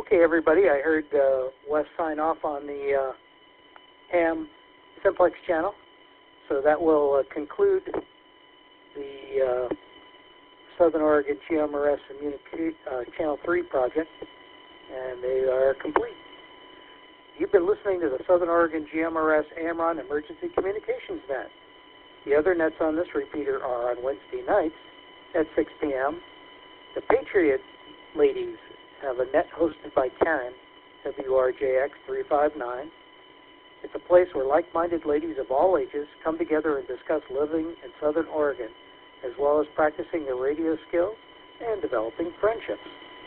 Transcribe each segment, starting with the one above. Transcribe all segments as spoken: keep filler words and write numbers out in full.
Okay, everybody, I heard uh, Wes sign off on the uh, ham simplex channel, so that will uh, conclude the uh, Southern Oregon G M R S Immunic uh, Channel three project, and they are complete. You've been listening to the Southern Oregon G M R S AMRON Emergency Communications Net. The other nets on this repeater are on Wednesday nights at six p m The Patriot ladies have a net hosted by Karen, W R J X three five nine. It's a place where like-minded ladies of all ages come together and discuss living in Southern Oregon, as well as practicing their radio skills and developing friendships.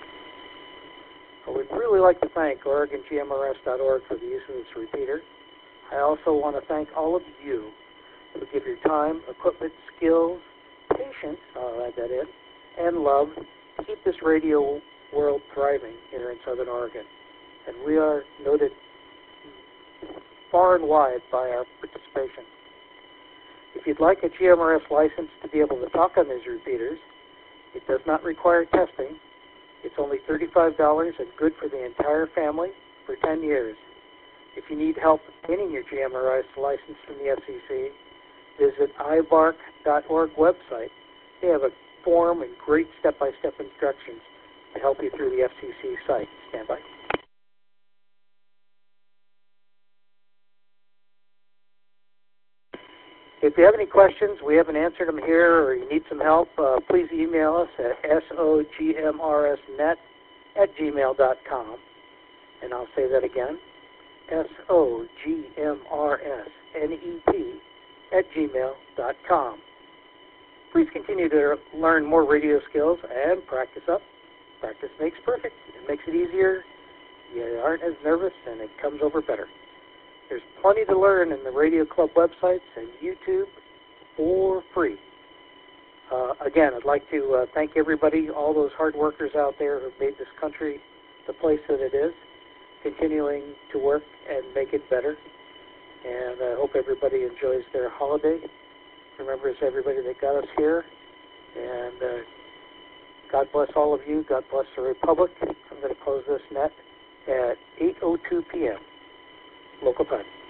I would really like to thank Oregon G M R S dot org for the use of this repeater. I also want to thank all of you who give your time, equipment, skills, patience, I'll add that in, and love to keep this radio world thriving here in Southern Oregon. And we are noted far and wide by our participation. If you'd like a G M R S license to be able to talk on these repeaters, it does not require testing. It's only thirty-five dollars and good for the entire family for ten years. If you need help obtaining your G M R S license from the F C C, visit I bark dot org website. They have a form and great step-by-step instructions to help you through the F C C site. Stand by. If you have any questions, we haven't answered them here, or you need some help, uh, please email us at sogmrsnet at gmail dot com. And I'll say that again, S O G M R S N E T at gmail dot com. Please continue to learn more radio skills and practice up. Practice makes perfect. It makes it easier. You aren't as nervous, and it comes over better. There's plenty to learn in the Radio Club websites and YouTube for free. Uh, again, I'd like to uh, thank everybody, all those hard workers out there who've made this country the place that it is, continuing to work and make it better. And I hope everybody enjoys their holiday, remembers everybody that got us here, and uh, God bless all of you. God bless the Republic. I'm going to close this net at eight oh two p m local time.